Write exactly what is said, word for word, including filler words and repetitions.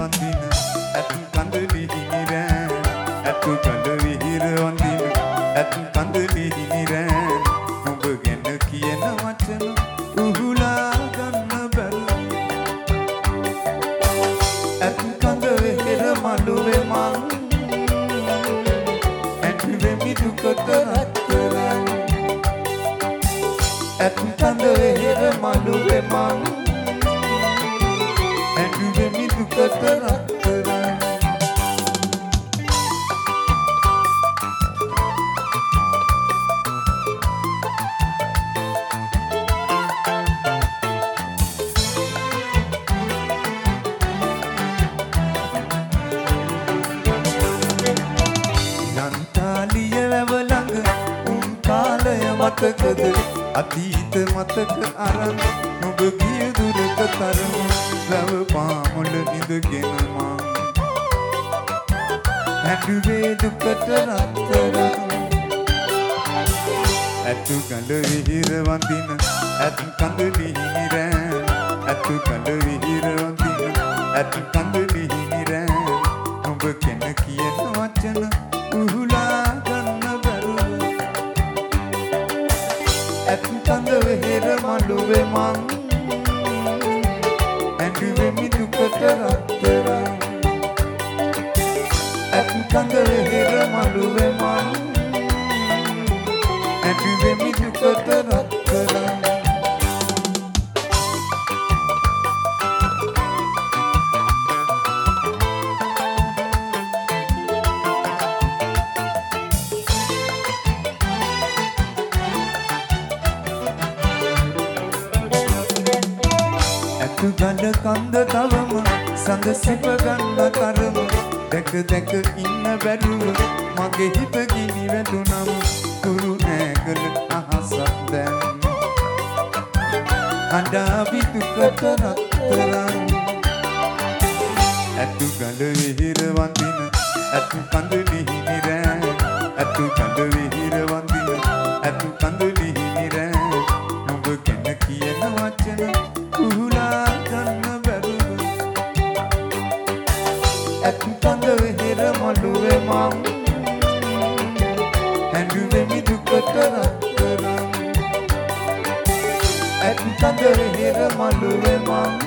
වඳින ඇත් කඳුලි හිමිරෑ ඇතු කඳ විහිර වඳින ඇත් කඳුලි හිමිරෑ නුඹ ගැන කියන වචන උහුලා ගන්න බැරුව ඇත් කඳ විහිර මළුවේ මං ඇඬුවෙමි දුකට රත්තරන් ඇත් කඳ විහිර මළුවේ මං ඇඬුවෙමි දුකට රත්තරන් මතකද අතීත මතක අරන් නුඹ ගිය දුරක තරම වැව පාමුල නිදගෙන මං ඇඬුවේ දුකට රත්තරන් ඇතු කඳ විහිර වඳින ඇත් කඳුලි හිමිරෑ ඇතු කඳ විහිර වඳින ඇත් කඳුලි හිමිරෑ නුඹ කෙන කියන වචන උහුලා ඇත් කඳ විහිර මළුවේ මං ඇඬුවෙමි දුකට රත්තරන් ඇත් කඳ විහිර මළුවේ මං ඇඬුවෙමි දුකට රත්තරන් ගඳ කන්ද තවම සඳ සිප ගන්න තරම දැක දැක ඉන්න බැරුව මගේ හිත ගිනි වැදුනම කුරු නැගල අහසක් දැන් අඬාවි දුකට රත්තරන් ඇතු ගඳ විහිර වඳින ඇතු කඳුලි හිමිරෑ ඇතු කඳ විහිර වඳින ඇතු කඳුලි හිමිරෑ නුඹ ගැන කියන වචන උහුලා ඇත් කඳ විහිර මළුවේ මං ඇඬුවෙමි දුකට රත්තරන් ඇත් කඳ විහිර මළුවේ මං